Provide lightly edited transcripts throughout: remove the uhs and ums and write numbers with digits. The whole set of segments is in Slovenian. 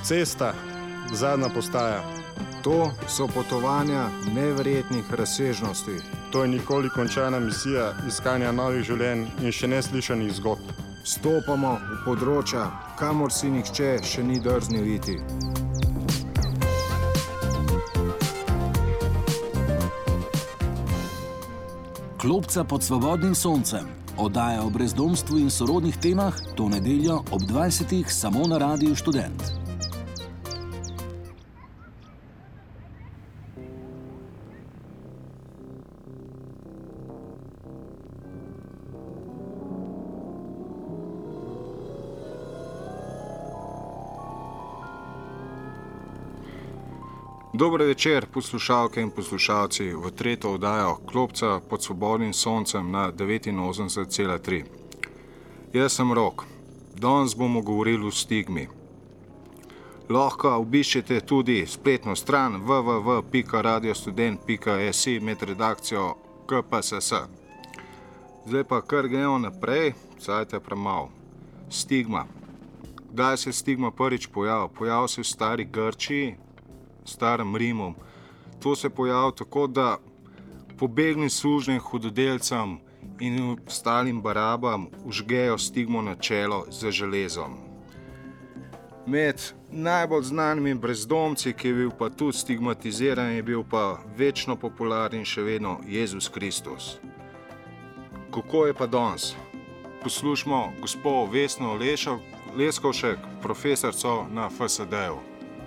Cesta, zadnja postaja. To so potovanja neverjetnih razsežnosti. To je nikoli končana misija iskanja novih življenj in še neslišanih zgodb. Stopamo v področja, kamor si nihče še ni drznil iti. Klopca pod svobodnim soncem. Oddaja o brezdomstvu in sorodnih temah to nedeljo ob 20. samo na Radiu Študent. Dober večer, poslušalke in poslušalci, v tretjo oddajo Klopca pod svobodnim soncem na 89,3. Jaz sem Rok. Danes bomo govorili o stigmi. Lahko obiščete tudi spletno stran www.radiostudent.si med redakcijo KPSS. Zdaj pa kar gremo naprej, cajt je premalo. Stigma. Kdaj se je stigma prvič pojavil? Pojavil se v stari Grčiji, starem Rimu. To se pojavlja tako, da pobegnim služnim hudodelcem in ostalim barabam užgejo stigmo na čelo z železom. Med najbolj znanimi brezdomci, ki je bil pa tudi stigmatiziran, je bil pa večno popularni še vedno Jezus Kristus. Kako je pa danes? Poslušamo gospo Vesno Leskovšek, profesorco na FSD-ju.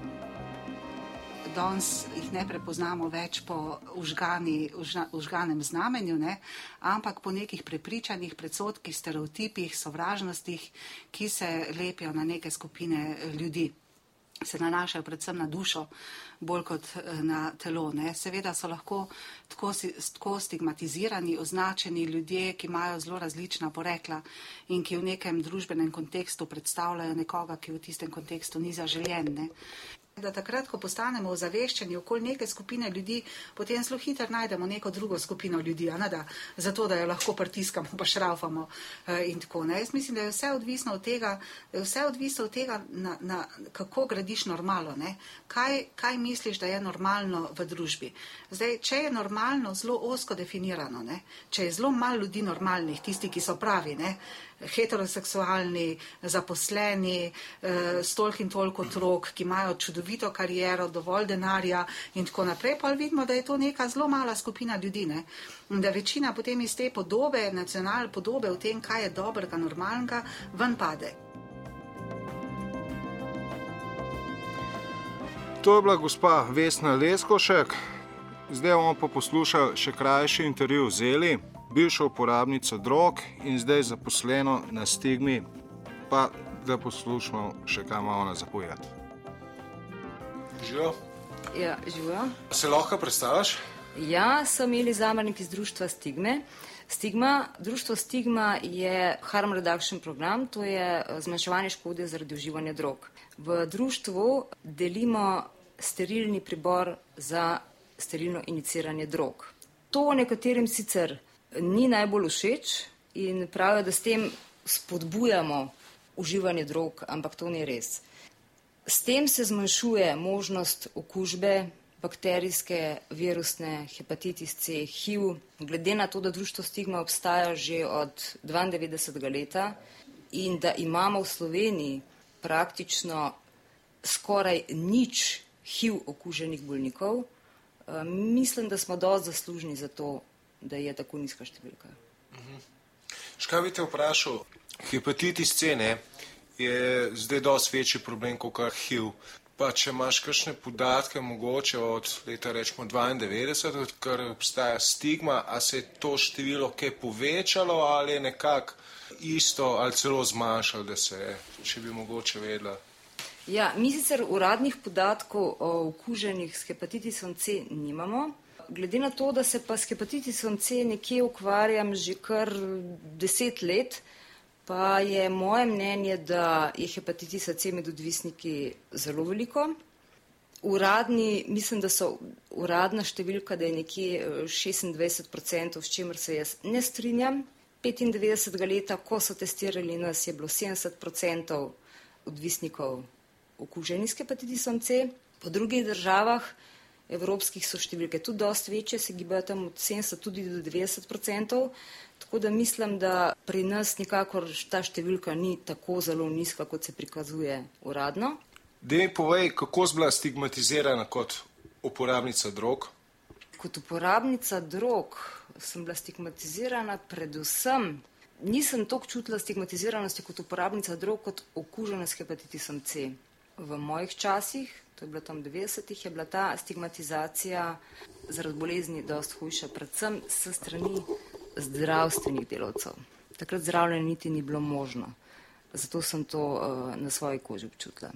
Danes jih ne prepoznamo več po užganem znamenju, ampak po nekih prepričanjih, predsodkih, stereotipih, sovražnostih, ki se lepijo na neke skupine ljudi. Se nanašajo predvsem na dušo, bolj kot na telo. Seveda so lahko tako stigmatizirani, označeni ljudje, ki imajo zelo različna porekla in ki v nekem družbenem kontekstu predstavljajo nekoga, ki v tistem kontekstu ni zaželjen. Da takrat, ko postanemo ozaveščeni okoli neke skupine ljudi, potem zelo hitro najdemo neko drugo skupino ljudi, zato da jo lahko pritiskamo, pa šraufamo in tako. Jaz mislim, da je vse odvisno od tega, kako gradiš normalo. Kaj misliš, da je normalno v družbi? Zdaj, če je normalno zelo ozko definirano, če je zelo malo ljudi normalnih, tisti, ki so pravi, heteroseksualni, zaposleni, s toliko in toliko otrok, ki imajo čudovito kariero, dovolj denarja in tako naprej, pa vidimo, da je to neka zelo mala skupina ljudi. In da večina potem iz te podobe, nacionalne podobe o tem, kaj je dobrega, normalnega, ven pade. To je bila gospa Vesna Leskovšek. Zdaj bomo pa poslušali še krajši intervju z Eli, bivšo uporabnico drog in zdaj zaposleno na stigmi, pa da poslušamo še kaj ima ona zapovedati. Živijo? Ja, živijo. Se lahko predstavljaš? Ja, sem Eli Zamarnik iz društva Stigme. Društvo Stigma je harm reduction program, to je zmanjševanje škode zaradi uživanja drog. V društvu delimo sterilni pribor za sterilno iniciranje drog. To nekaterim sicer ni najbolj všeč in pravijo, da s tem spodbujamo uživanje drog, ampak to ni res. S tem se zmanjšuje možnost okužbe bakterijske, virusne, hepatitis C, HIV. Glede na to, da društvo Stigma obstaja že od 92. leta in da imamo v Sloveniji praktično skoraj nič HIV okuženih bolnikov, mislim, da smo dosti zaslužni za to, da je tako nizka številka. Škaj bi te vprašal, hepatitis C je zdaj dosti večji problem kot HIV. Pa če imaš kakšne podatke mogoče od leta rečemo 92, odkar obstaja stigma, a se je to število kaj povečalo ali je nekako isto ali celo zmanjšalo, da se je, če bi mogoče vedela? Ja, mi sicer uradnih podatkov o okuženih s hepatitisom C nimamo. Glede na to, da se pa s hepatitisom C nekje ukvarjam že kar 10 let, pa je moje mnenje, da je hepatitisa C med odvisniki zelo veliko. Mislim, da so uradna številka, da je nekje 26%, s čimer se jaz ne strinjam. 95. leta, ko so testirali nas, je bilo 70% odvisnikov okuženi s hepatitisom C. Po drugih državah evropskih so številke tudi dosti večje, se gibajo tam od 70 tudi do 90%, tako da mislim, da pri nas nikakor ta številka ni tako zelo nizka, kot se prikazuje uradno. Dej mi povej, kako si bila stigmatizirana kot uporabnica drog? Kot uporabnica drog sem bila stigmatizirana predvsem, nisem toliko čutila stigmatiziranosti kot uporabnica drog, kot okužena s hepatitisom C. V mojih časih, to je bilo tam 90-ih, je bila ta stigmatizacija zaradi bolezni dosti hujša, predvsem s strani zdravstvenih delavcev. Takrat zdravljenje niti ni bilo možno, zato sem to na svoji koži občutila.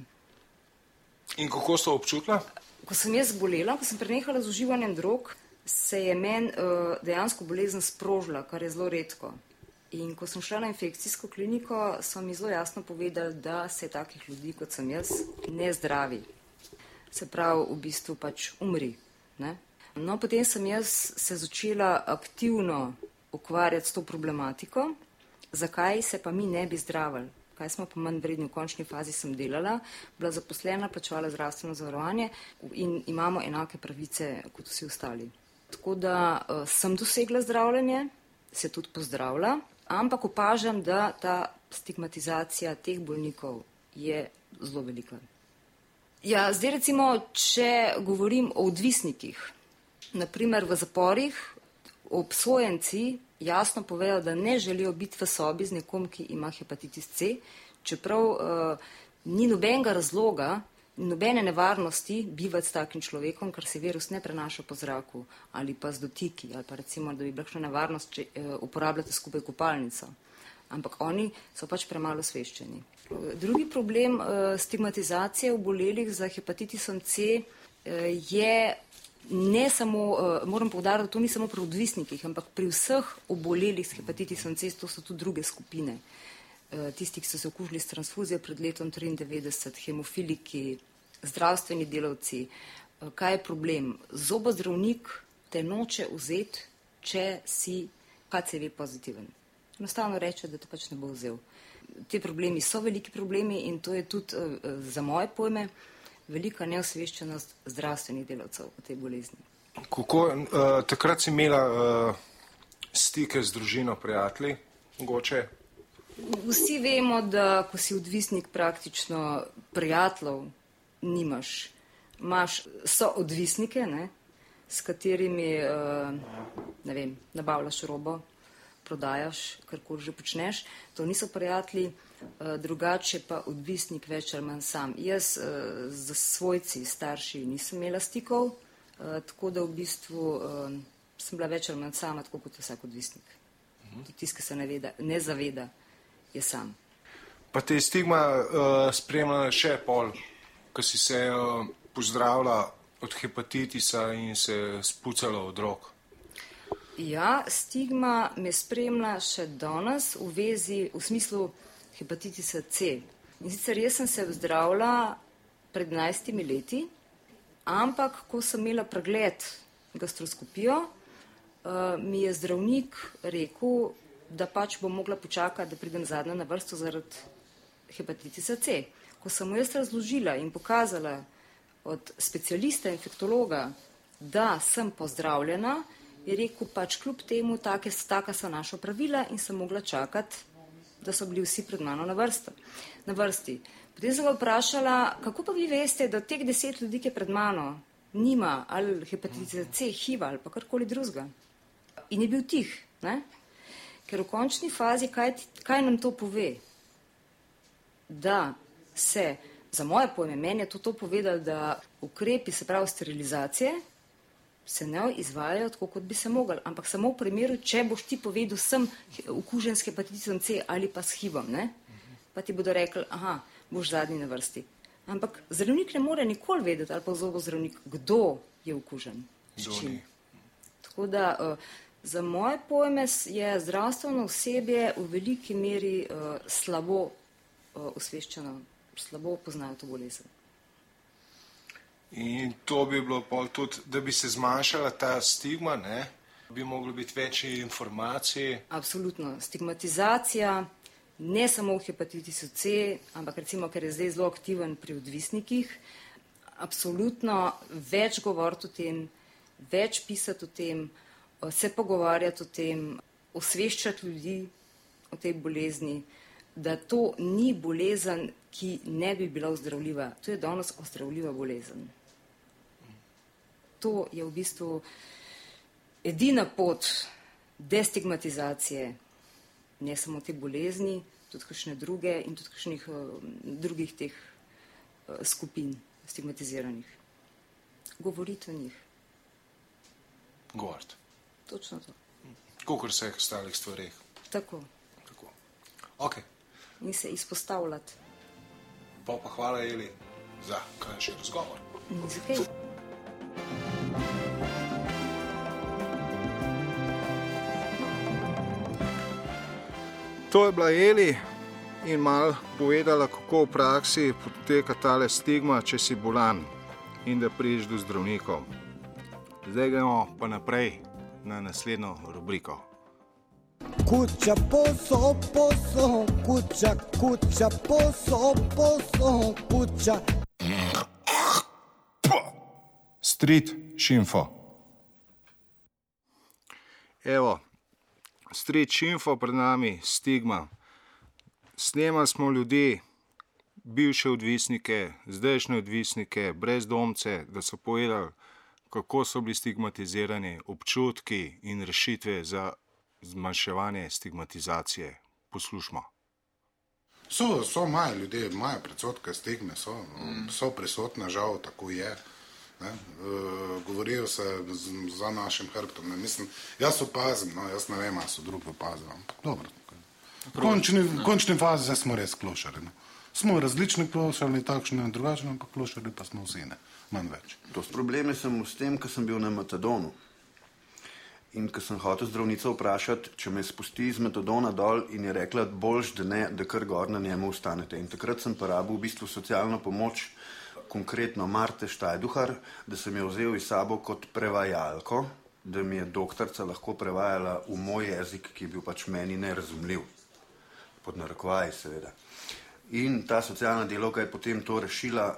In kako si to občutila? Ko sem jaz bolela, ko sem prenehala z uživanjem drog, se je meni dejansko bolezen sprožila, kar je zelo redko. In ko sem šla na infekcijsko kliniko, so mi zelo jasno povedali, da se takih ljudi, kot sem jaz, ne zdravi. Se pravi, v bistvu pač umri. Ne? No, potem sem jaz se začela aktivno ukvarjati s to problematiko, zakaj se pa mi ne bi zdravili. Kaj smo pa manj vredni, v končni fazi sem delala, bila zaposlena, plačevala zdravstveno zavarovanje in imamo enake pravice kot vsi ostali. Tako da sem dosegla zdravljenje, se tudi pozdravila, ampak opažam, da ta stigmatizacija teh bolnikov je zelo velika. Ja, zdaj recimo, če govorim o odvisnikih, naprimer v zaporih, obsojenci jasno povejo, da ne želijo biti v sobi z nekom, ki ima hepatitis C, čeprav ni nobenega razloga, nobene nevarnosti bivati s takim človekom, ker se virus ne prenaša po zraku ali pa z dotiki, ali pa recimo, da bi bila kakšna nevarnost, če uporabljate skupaj kopalnico. Ampak oni so pač premalo osveščeni. Drugi problem stigmatizacije obolelih za hepatitisom C je ne samo, moram poudariti, da to ni samo pri odvisnikih, ampak pri vseh obolelih s hepatitisom C, to so tudi druge skupine. Tisti, ki so se okužili s transfuzijo pred letom 1993, hemofiliki, zdravstveni delavci. Kaj je problem? Zobozdravnik te noče vzeti, če si HCV pozitiven. Enostavno reče, da te pač ne bo vzel. Te problemi so veliki problemi in to je tudi za moje pojme velika neosveščenost zdravstvenih delavcev o tej bolezni. Takrat si imela stike z družino, prijatelji, mogoče? Vsi vemo, da ko si odvisnik, praktično prijateljev nimaš. So odvisnike, ne, s katerimi nabavljaš robo, prodajaš, karkoli že počneš. To niso prijatelji, drugače pa odvisnik več ali manj sam. Jaz z svojci, starši nisem imela stikov, tako da v bistvu sem bila več ali manj sama, tako kot vsak odvisnik. Tudi tisti, ki se ne zaveda, je sam. Pa te je stigma spremljala še pol, ko si se pozdravila od hepatitisa in se spucala od drog? Ja, stigma me spremlja še danes v smislu hepatitisa C. In sicer jaz sem se zdravila pred 11 leti, ampak ko sem imela pregled gastroskopijo, mi je zdravnik rekel, da pač bom mogla počakati, da pridem zadnja na vrsto zaradi hepatitisa C. Ko sem mu jaz razložila in pokazala od specialista infektologa, da sem pozdravljena, je rekel pač kljub temu, taka so naša pravila in sem mogla čakati, da so bili vsi pred mano na vrsti. Potem sem ga vprašala, kako pa vi veste, da teh 10 ljudi, ki je pred mano, nima ali hepatitisa C, HIV ali pa karkoli drugega. In je bil tih, ne? Ker v končni fazi, kaj nam to pove? Da se, za moje pojme, meni je to povedalo, da ukrepi, se pravi sterilizacije, se ne izvajajo tako, kot bi se mogli, ampak samo v primeru, če boš ti povedal, sem okužen s hepatitisom C ali pa s HIV-om, ne? Pa ti bodo rekli, aha, boš zadnji na vrsti. Ampak zdravnik ne more nikoli vedeti, ali pa zobozdravnik, kdo je okužen. Tako da za moje pojme je zdravstveno osebje v veliki meri slabo osveščeno, slabo poznajo to bolezen. In to bi bilo pol tudi, da bi se zmanjšala ta stigma, ne? Bi moglo biti več informacij. Absolutno. Stigmatizacija ne samo v hepatitisu C, ampak recimo, ker je zdaj zelo aktiven pri odvisnikih, absolutno več govoriti o tem, več pisati o tem, se pogovarjati o tem, osveščati ljudi o tej bolezni, da to ni bolezen, ki ne bi bila ozdravljiva. To je danes ozdravljiva bolezen. To je v bistvu edina pot destigmatizacije, ne samo te bolezni, tudi kakšne druge in tudi kakšnih drugih teh skupin stigmatiziranih. Govoriti o njih. Govoriti. Točno to. Kakor vseh ostalih stvareh. Tako. Ok. In se izpostavljati. Pa hvala, Eli, za krajši razgovor. Ni za kaj. To je bila Eli in malo povedala, kako v praksi poteka tale stigma, če si bolan in da prideš do zdravnikov. Zdaj gremo pa naprej na naslednjo rubriko. Kuća, posao, kuća, posao, kuća. Street Šimfo. Evo, Street Šimfo pred nami, stigma. Snemali smo ljudi, bivše odvisnike, zdajšnje odvisnike, brezdomce, da so povedali, kako so bili stigmatizirani, občutki in rešitve za zmanjševanje stigmatizacije. Poslušamo. So imajo ljudje, imajo predsodke, stigme, so prisotne, žal, tako je. Govorijo se za našim hrbtom. Mislim, jaz opazim, jaz ne vem, ali so drugi opazili, ampak dobro. V končni fazi smo res klošari. Smo različni klošari, takšni in drugačni, ampak klošari pa smo vsi, ne, manj več. Probleme sem s tem, ko sem bil na metadonu. In ko sem hotel zdravnico vprašati, če me spusti iz metadona dol in je rekla, boljš, da ne, da kar gor na njemu ostanete. In takrat sem porabil v bistvu socialno pomoč, konkretno Marte Štajduhar, da sem jo vzel iz sabo kot prevajalko, da mi je doktorica lahko prevajala v moj jezik, ki je bil pač meni nerazumljiv. Pod narekovaji, seveda. In ta socialna delavka je potem to rešila,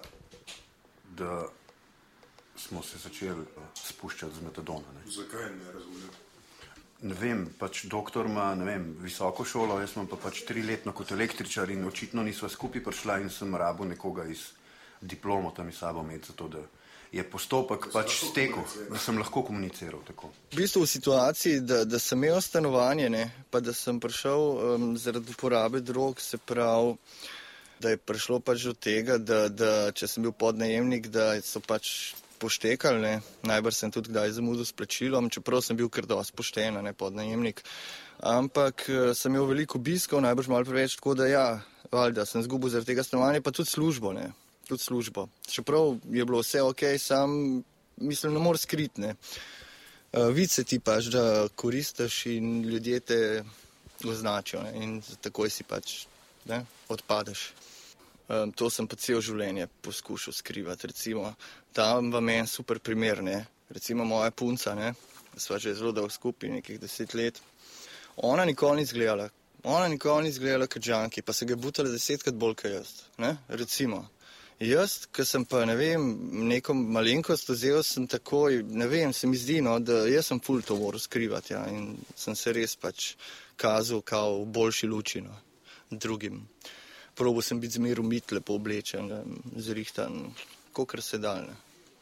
da smo se začeli spuščati z metadona. Zakaj ne razumljiv? Ne vem, pač doktor ima, ne vem, visoko šolo, jaz imam pa pač 3-letno kot električar in očitno nisva skupaj prišla in sem rabil nekoga iz diplomo tam iz sabo imeti, zato da je postopek pač stekel, da sem lahko komuniciral tako. V bistvu v situaciji, da sem imel stanovanje, ne, pa da sem prišel zaradi uporabe drog, se pravi, da je prišlo pač do tega, da če sem bil podnajemnik, da so pač poštekali, ne. Najbrž sem tudi kdaj zamudil s plačilom, čeprav sem bil kar dosti pošten, ne, podnajemnik. Ampak sem imel veliko obiskov, najbrž malo preveč, tako da ja, valjda, sem zgubil zaradi tega stanovanja, pa tudi službo, ne. Tudi službo. Čeprav je bilo vse ok, sam, mislim, ne moreš skriti, ne. Vidi se ti pač, da koristiš in ljudje te označijo, ne, in takoj si pač, ne, odpadeš. To sem pa celo življenje poskušal skrivati, recimo, tam v meni super primer, ne, recimo moja punca, ne, sva že zelo dolgo skupaj, nekih 10 let, ona nikoli ni izgledala kot junkie, pa se ga je butala 10-krat bolj kot jaz, ne, recimo. Jaz, ko sem pa, ne vem, neko malenkost vzel, sem takoj, ne vem, se mi zdi, no, da jaz sem ful to moral skrivati, ja, in sem se res pač kazal kao v boljši luči, no, drugim. Probal sem biti zmer umit, lepo oblečen, zrihtan, kakor se da, ne.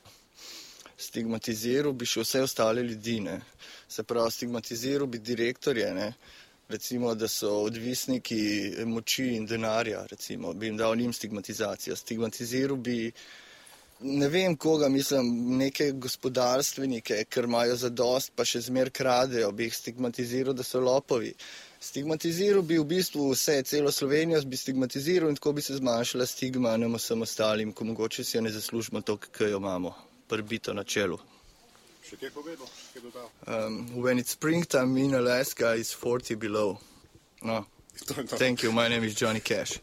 Stigmatiziral bi še vse ostale ljudi, ne. Se pravi, stigmatiziral bi direktorje, ne. Recimo, da so odvisniki moči in denarja, recimo, bi jim dal njim stigmatizacijo. Stigmatiziral bi, ne vem koga, mislim, neke gospodarstvenike, ker imajo zadost, pa še zmer kradejo, bi jih stigmatiziral, da so lopovi. Stigmatiziral bi v bistvu vse, celo Slovenijo bi stigmatiziral in tako bi se zmanjšala stigma nam vsem ostalim, ko mogoče si jo ne zaslužimo to, kaj jo imamo, prbito na čelu. Še kaj povedal? Kaj dodal? When it's springtime in Alaska, it's 40 below. No. Thank you, my name is Johnny Cash.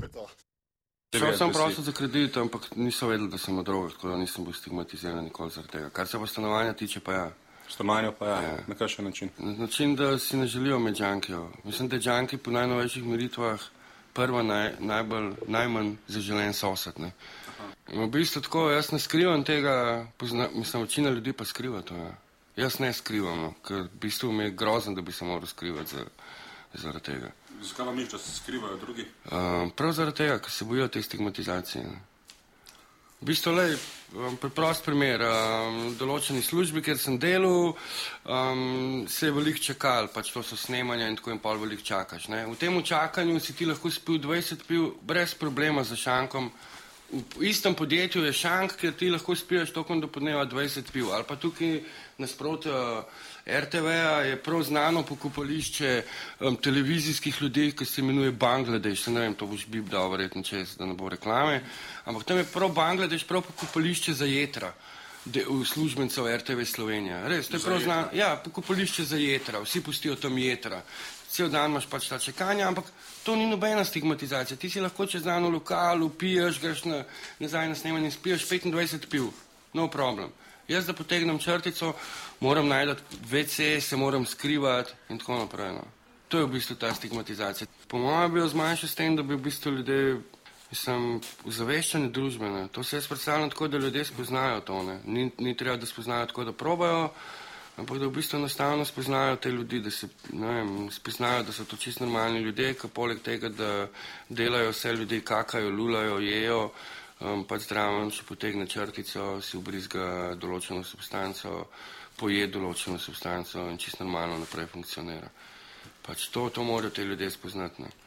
Šel sem prosil za kredit, ampak nisem vedel, da sem na drogah, tako da nisem bil stigmatiziran nikoli zaradi tega. Kar se pa stanovanja tiče, pa ja. Stanovanja pa ja. Na kakšen način? Na način, da si ne želijo imeti junkijev. Mislim, da junki po najnovejših meritvah prva najmanj zaželen sosed. Ne. In v bistvu tako, jaz ne skrivam tega, mislim, večina ljudi pa skriva to. Ja. Jaz ne skrivam, no, ker v bistvu mi je grozen, da bi se moral skrivati zaradi tega. Zakaj vam nič, da se skrivajo drugi? Prav zaradi tega, ker se bojijo te stigmatizacije. Ne. V bistvu, preprost primer, določeni službi, kjer sem delal, se je veliko čakal, pač to so snemanja in tako in pol veliko čakaš. Ne. V tem čakanju si ti lahko spil 20 piv brez problema za šankom. V istem podjetju je šank, kjer ti lahko spiješ tokom do podneva 20 piv. Ali pa tukaj nasproti RTV-a je prav znano pokopališče televizijskih ljudi, ki se imenuje Bangladeš. Ne vem, to boš bib dal verjetno čez, da ne bo reklame. Ampak tam je prav Bangladeš, prav pokopališče za jetra uslužbencev RTV Slovenija. Res, to je prav znano. Ja, pokopališče za jetra, vsi pustijo tam jetra. Cel dan imaš pač ta čakanja, ampak to ni nobena stigmatizacija. Ti si lahko čez dan v lokalu, piješ, greš nazaj na snemanje in spiješ 25 piv. No problem. Jaz, da potegnem črtico, moram najti WC, se moram skrivati in tako naprej. No. To je v bistvu ta stigmatizacija. Po mojem bi jo zmanjšal s tem, da bi v bistvu ljudje, mislim, ozaveščene družbene. To se jaz predstavljam tako, da ljudje spoznajo to. Ne. Ni treba, da spoznajo tako, da probajo, ampak da v bistvu enostavno spoznajo te ljudi, da se, ne vem, spoznajo, da so to čisto normalni ljudje, ki poleg tega, da delajo vse ljudi, kakajo, lulajo, jejo, pač zdravo, če potegne črtico, si ubrizga določeno substanco, poje določeno substanco in čisto normalno naprej funkcionira. Pač to morajo te ljudje spoznati. Ne.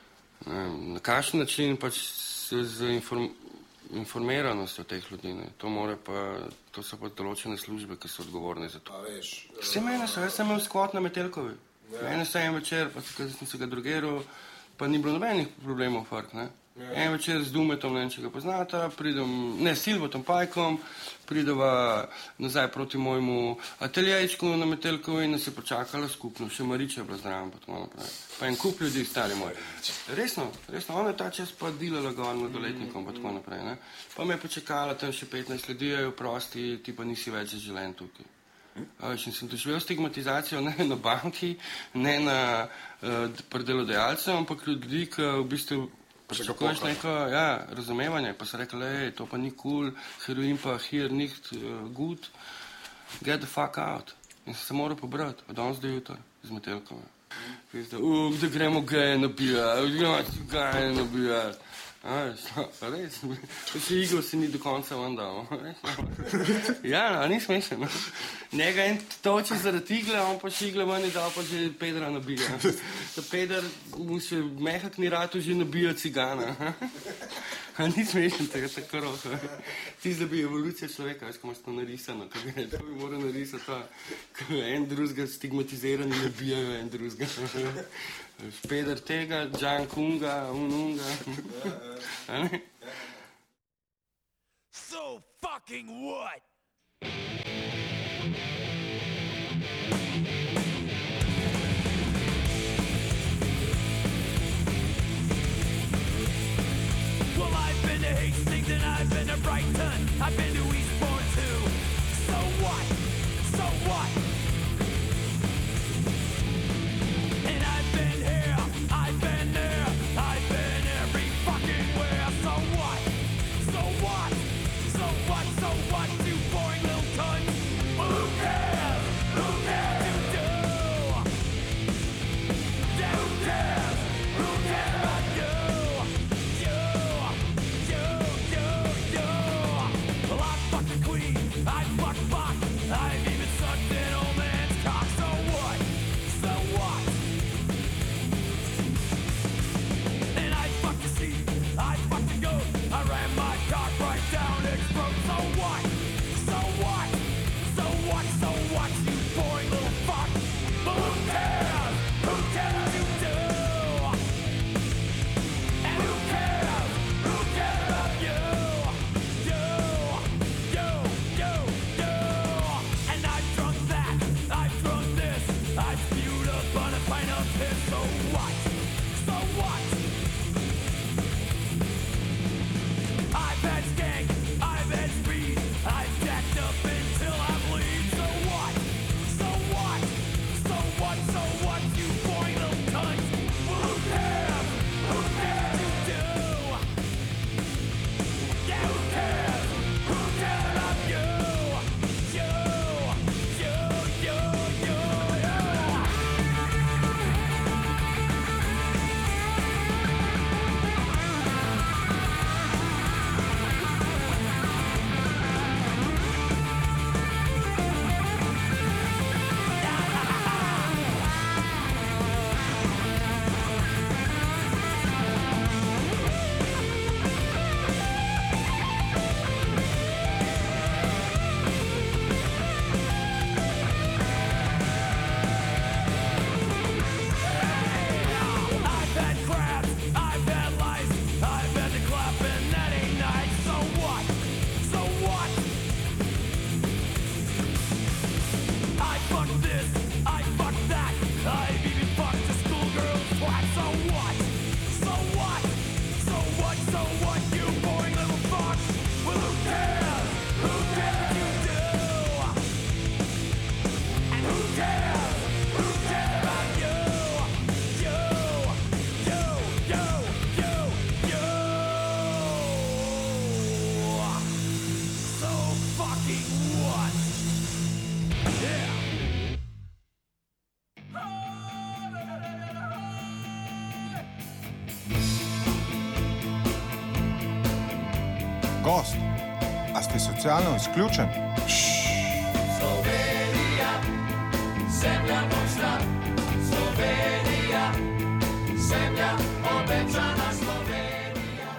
Na kakšen način pač z informiranostjo teh ljudi. Ne. To so pa določene službe, ki so odgovorne za to. Vse mene so, jaz sem imel skvot na Metelkovi. Mene se en večer, pa sem se ga drogeral, pa ni bilo nobenih problemov fark, ne. En večer z Dumetom, ne vem, če ga poznata, Silvotom Pajkom, prideva nazaj proti mojemu ateljejčku na Metelkovi in nas je počakala skupno, še Mariča je bila zdrava, pa tako naprej. Pa en kup ljudi, stari moji. Resno, ona je ta čas pa delala gor med doletnikom, pa tako naprej, ne. Pa me je počakala tam še 15 ljudi, je prosti, ti pa nisi več zaželen tukaj. In sem doživel stigmatizacijo ne na banki, ne na predelodajalcev, ampak ljudi, ki v bistvu pričakuješ neko razumevanje, pa so rekli, to pa ni cool, heroin pa here nicht good, get the fuck out. In sem se moral pobrati, od danes do jutra, z Metelkove. Da gremo gaj nabijati. Res, še igel se ni do konca ven dal. Ja, ni smešen. Njega en toče zaradi igle, on pa še igle ven je dal, pa že Pedra nabija. Pedar mu še mehak ni ratu že nabija cigana. Ni smešen tega, tako roko. Tisti, da bi evolucija človeka, veš, ko imaš to narisano, to bi moral narisati to, ko en drugega stigmatizirani nabijajo en drugega. Pedar tega, Džan Kunga, ununga. So fucking what? Well, I've been to Hastings and I've been to Brighton, I've been to Eastbourne too. So what? So what? And I've been here, I've been there, I've been every fucking where. So what? So what? So what? So what? You boring little cunt. Who cares? Who cares? You do. Yeah, who cares? Who cares about you? You. Well, I fucked the queen, I fucked Bach, I've even sucked it all. gost. A ste socialno izključen? Slovenija, zemlja močna, Slovenija, zemlja obečana Slovenija.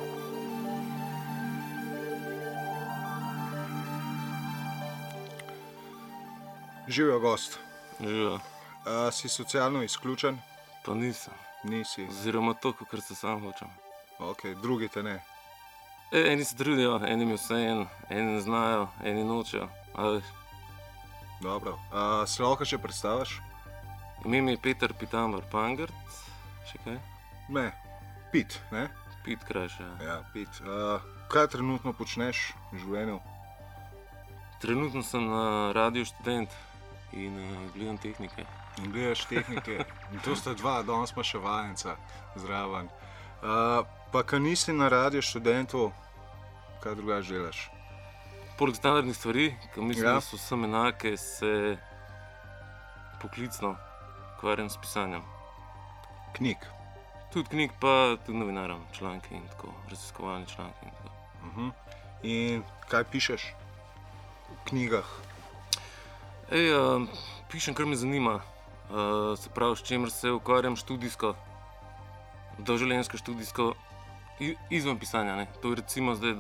Živijo gost. Živijo. Si socialno izključen? Pa nisem. Nisi. Oziroma to, kar se sam hočem. Ok, drugi te ne. Eni se trudijo, eni mi vseeno, eni ne znajo, eni nočejo. Dobro. Se lahko še predstaviš? Ime mi je Peter Pitambor Pangert. Še kaj? Ne. Pit, ne? Pit krajše. Ja, Pit. Kaj trenutno počneš v življenju? Trenutno sem na Radiu Študent in gledam tehnike. In gledaš tehnike. In to sta dva, danes pa še vajenca zraven. Pa ko nisi na Radiu Študentu, kaj drugače delaš? Poleg standardnih stvari, ki mislim, da so vsem enake, se poklicno ukvarjam s pisanjem. Knjig? Tudi knjig, pa tudi novinarom, članki in tako, raziskovalni članki in tako. In kaj pišeš v knjigah? Pišem, kar me zanima. Se pravi, s čimer se ukvarjam študijsko, doživljenjsko študijsko, izven pisanja. Ne. To je recimo zdaj,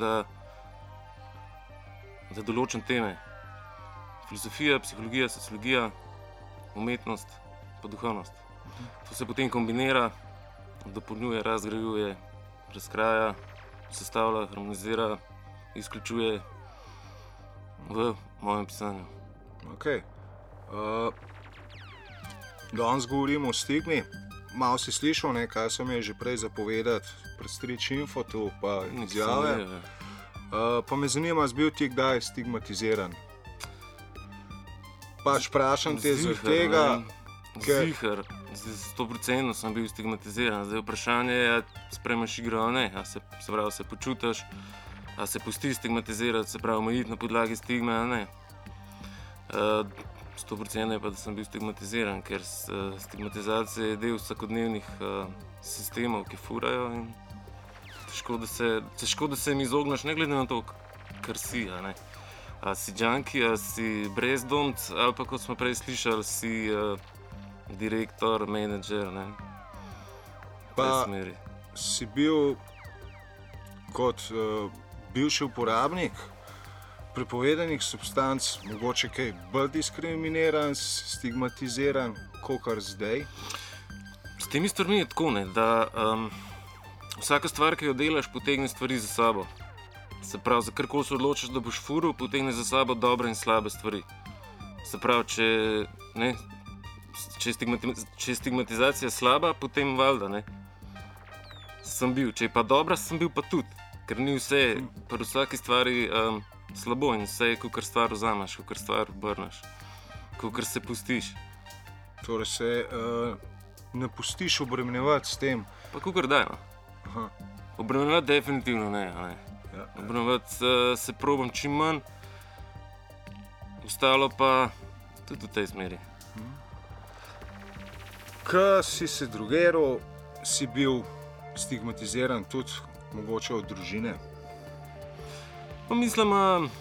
da določen teme. Filozofija, psihologija, sociologija, umetnost, pa duhovnost. To se potem kombinira, dopolnjuje, razgrajuje, razkraja, sestavlja, harmonizira, izključuje v mojem pisanju. Ok. Danes govorimo o stigmi. Malo si slišal, kaj sem je že prej zapovedati, predstrič info tu, pa izjave. Pa me zanima, bil ti kdaj stigmatiziran? Pač vprašam te zaradi tega, Ziher, 100% sem bil stigmatiziran. Zdaj vprašanje je, sprejmeš igro ali ne. Se pravi, se počutiš, a se pusti stigmatizirati, se pravi, omejiti na podlagi stigme ali ne. 100% je pa, da sem bil stigmatiziran, ker stigmatizacija je del vsakodnevnih sistemov, ki furajo in težko, da se jim izogneš, ne glede na to, kar si. A si junkie, a si brezdomc, ali pa, kot smo prej slišali, si direktor, menedžer, ne? Pa si bil kot bivši uporabnik prepovedanih substanc, mogoče kaj bolj diskriminiran, stigmatiziran, kakor zdaj? S temi stvarmi je tako, da vsaka stvar, ki jo delaš, potegne stvari za sabo. Se pravi, za karkoli se odločiš, da boš furil, potegne za sabo dobre in slabe stvari. Se pravi, če je stigmatizacija slaba, potem valjda, ne. Sem bil. Če je pa dobra, sem bil pa tudi. Ker ni vse, pri vsaki stvari slabo in vse je, kakor stvar vzameš, kakor stvar obrneš, kakor se pustiš. Torej se ne pustiš obremenjevati s tem? Pa kakor daj, no. Obremenjevati definitivno ne. Obremenjevati se probam čim manj, ostalo pa tudi v tej smeri. Ko si se drogiral, si bil stigmatiziran tudi mogoče od družine? Pa mislim,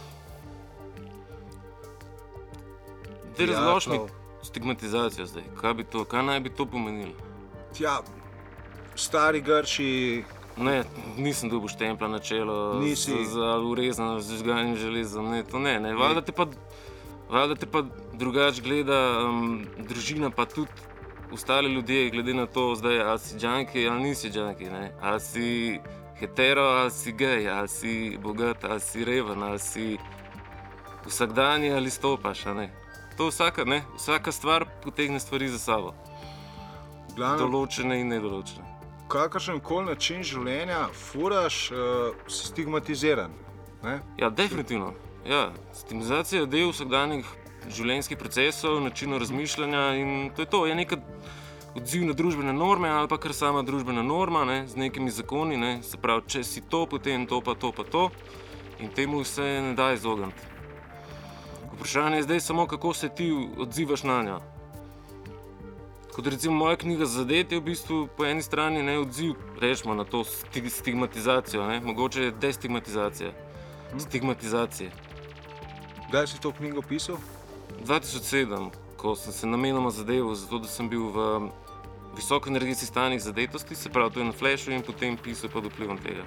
da razloži mi stigmatizacijo zdaj. Kaj naj bi to pomenilo? Tja, stari Grči... Ne, nisem dobil štempla na čelo, urezano z žganim železom, ne, to ne. Valjda te pa drugače gleda družina, pa tudi ostali ljudje, glede na to zdaj, ali si junkie ali nisi junkie, ne. Ali si hetero, ali si gej, ali si bogat, ali si reven, ali si vsakdanji, ali stopaš, a ne. To vsaka stvar potegne stvari za sabo. Določene in nedoločene. Kakršen koli način življenja furaš, si stigmatiziran, ne? Ja, definitivno. Ja, stigmatizacija je del vsakdanjih življenjskih procesov, načinov razmišljanja in to je to. Je neka odziv na družbene norme ali pa kar sama družbena norma, ne, z nekimi zakoni, ne. Se pravi, če si to, potem to pa to pa to in temu se ne da izogniti. Vprašanje je zdaj samo, kako se ti odzivaš na njo. Kot recimo moja knjiga Zadet je v bistvu po eni strani odziv, rečemo, na to stigmatizacijo, ne? Mogoče je destigmatizacija. Stigmatizacije. Kdaj si to knjigo pisal? 2007, ko sem se namenoma zadeval, zato da sem bil v visokoenergetskih stanjih zadetosti, se pravi, to je na flashu in potem pisal pod vplivom tega.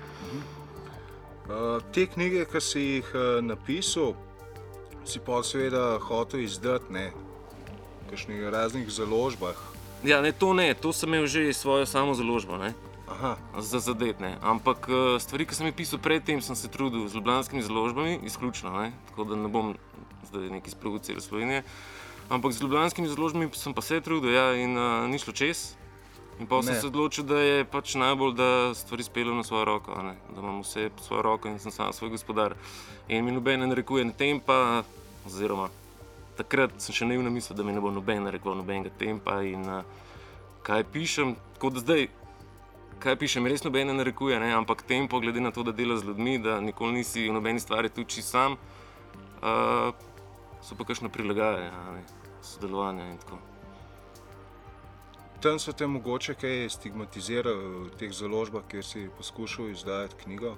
Te knjige, ki si jih napisal, si pa seveda hotel izdati, ne? V kakšnih raznih založbah. Ja, to sem imel že svojo samo založbo, ne? Aha. Za Zadet, ne? Ampak stvari, ki sem jih pisal predtem, sem se trudil z ljubljanskimi založbami, izključno, ne? Tako da ne bom zdaj nekaj sprovociral Slovenije. Ampak z ljubljanskimi založbami sem pa se trudil, ja, in ni šlo čez. In pa sem se odločil, da je pač najbolj, da stvari speljem na svojo roko, ne? Da imam vse pod svojo roko in sem sam svoj gospodar. In mi noben ne narekuje tempa, oziroma takrat sem še naivno mislil, da mi ne bo noben narekoval nobenega tempa in kaj pišem, tako da zdaj, kaj pišem, res noben ne narekuje, ne? Ampak tempo, glede na to, da dela z ljudmi, da nikoli nisi v nobeni stvari tu čisto sam, so pa kakšno prilagajanje, sodelovanje in tako. Tam so te mogoče kaj stigmatizirali v teh založbah, kjer si poskušal izdajati knjigo?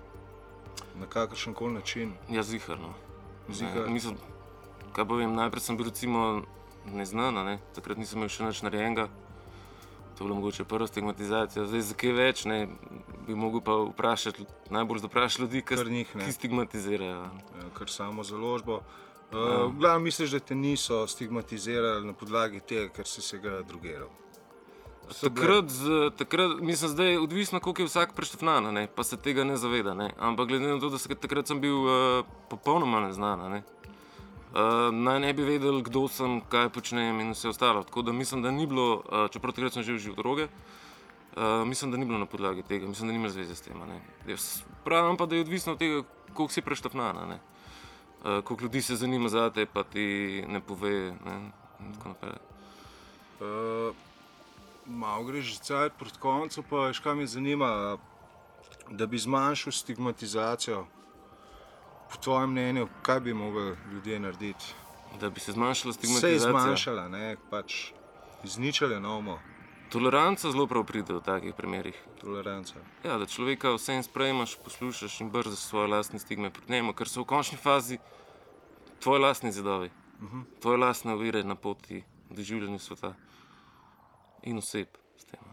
Na kakršen koli način? Ja, ziharno. Zihar? Mislim, kaj povem, najprej sem bil recimo neznan, ne? Takrat nisem imel še nič narejenega. To je bila mogoče prva stigmatizacija. Zdaj, za kaj več, ne? Bi mogel pa vprašati, najbolj vprašati ljudi, ki stigmatizirajo. Ja, kar samo založbo. Glavno misliš, da te niso stigmatizirali na podlagi tega, ker si se ga drogiral? Takrat, mislim, zdaj odvisno, koliko je vsak preštefnan, ne? Pa se tega ne zaveda, ne? Ampak glede na to, da takrat sem bil popolnoma neznan, ne? Naj ne bi vedeli, kdo sem, kaj počnem in vse ostalo. Tako da mislim, da ni bilo, čeprav takrat sem že užival droge, mislim, da ni bilo na podlagi tega, mislim, da nima zveze s tem, ne? Jaz pravim pa, da je odvisno od tega, koliko si preštefnan, ne? Koliko ljudi se zanima zate, pa ti ne pove, ne? In tako naprej. Malo greš že cajt proti koncu, pa veš, kaj me zanima, da bi zmanjšal stigmatizacijo. Po tvojem mnenju, kaj bi mogli ljudje narediti? Da bi se zmanjšala stigmatizacija? Se je zmanjšala, ne, pač izničali novo. Toleranca zelo prav pride v takih primerih. Toleranca. Ja, da človeka vsem sprejmaš, poslušaš in brzaš svoje lastne stigme proti njemu, ker so v končni fazi tvoji lastni zidovi, tvoje lastne ovire na poti do življenja sveta in oseb s tem.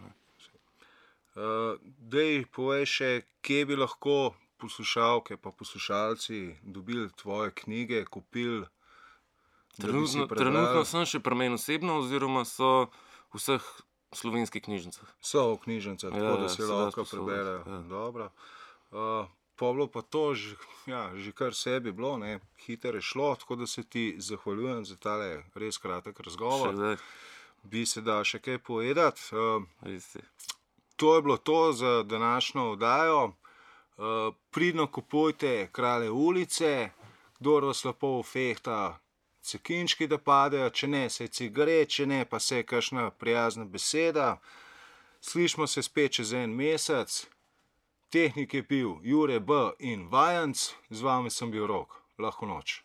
Dej, povej še, kje bi lahko poslušalke pa poslušalci dobili tvoje knjige, kupili? Trenutno sem še pri meni osebno, oziroma so v vseh slovenskih knjižnicah. So v knjižnicah, tako da se lahko preberejo. Ja. Dobro. Bilo pa to že kar sebi bilo, ne? Hitro je šlo, tako da se ti zahvaljujem za tale res kratek razgovor. Bi se da še kaj povedati. To je bilo to za današnjo oddajo. Pridno kupujte Kralje ulice, kdor vas lepo ufehta, cekinčki da padejo, če ne, se cigaret, če ne, pa se kakšna prijazna beseda. Slišmo se spet čez en mesec. Tehnik je bil Jure B. in Vajanc, z vami sem bil Rok. Lahko noč.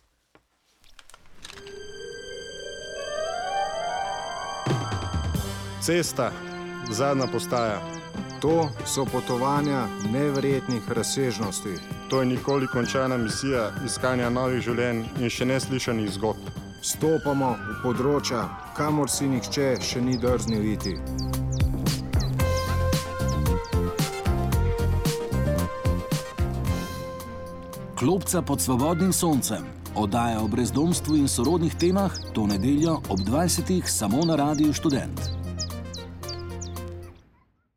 Cesta, zadnja postaja. To so potovanja neverjetnih razsežnosti. To je nikoli končana misija iskanja novih življenj in še neslišanih zgodb. Stopamo v področja, kamor si nihče še ni drznil iti. Klopca pod svobodnim soncem. Oddaja o brezdomstvu in sorodnih temah to nedeljo ob 20. samo na Radiu Študent.